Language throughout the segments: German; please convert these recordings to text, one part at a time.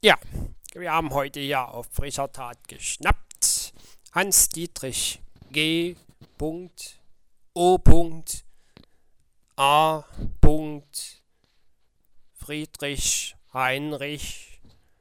Ja, wir haben heute hier auf frischer Tat geschnappt. Hans-Dietrich G. O. A. Friedrich Heinrich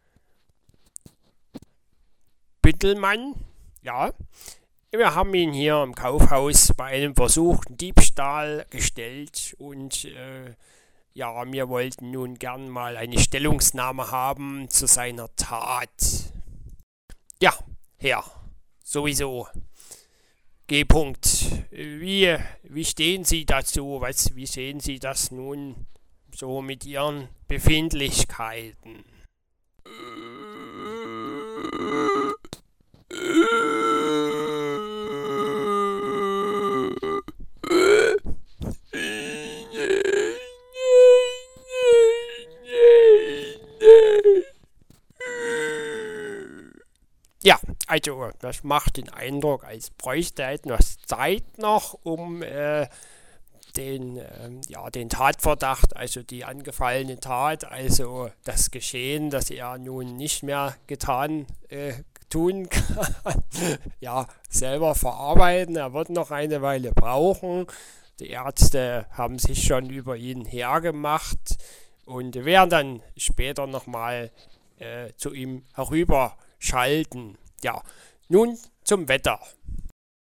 Büttelmann. Ja, wir haben ihn hier im Kaufhaus bei einem versuchten Diebstahl gestellt und ja, wir wollten nun gern mal eine Stellungnahme haben zu seiner Tat. Ja, Herr, sowieso. G. Wie stehen Sie dazu? Wie sehen Sie das nun so mit Ihren Befindlichkeiten? Ja, also das macht den Eindruck, als bräuchte er etwas Zeit noch, um den Tatverdacht, also die angefallene Tat, also das Geschehen, das er nun nicht mehr tun kann, ja, selber verarbeiten. Er wird noch eine Weile brauchen. Die Ärzte haben sich schon über ihn hergemacht und werden dann später nochmal zu ihm herüberschalten. Ja, nun zum Wetter.